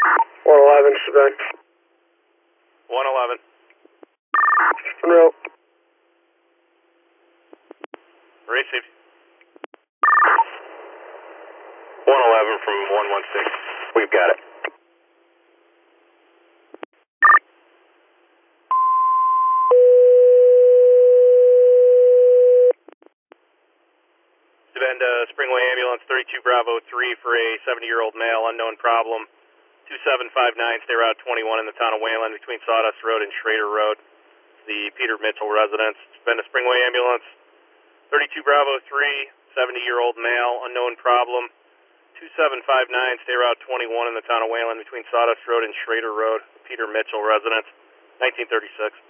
111, Quebec. 111. Monroe. Received. 111 from 116. We've got it. Bend Springway Ambulance 32 Bravo 3 for a 70-year-old male, unknown problem. 2759, stay route 21 in the town of Wayland between Sawdust Road and Schrader Road. The Peter Mitchell residence. Bend Springway Ambulance 32 Bravo 3, 70-year-old male, unknown problem. 2759, stay route 21 in the town of Wayland between Sawdust Road and Schrader Road. Peter Mitchell residence. 1936.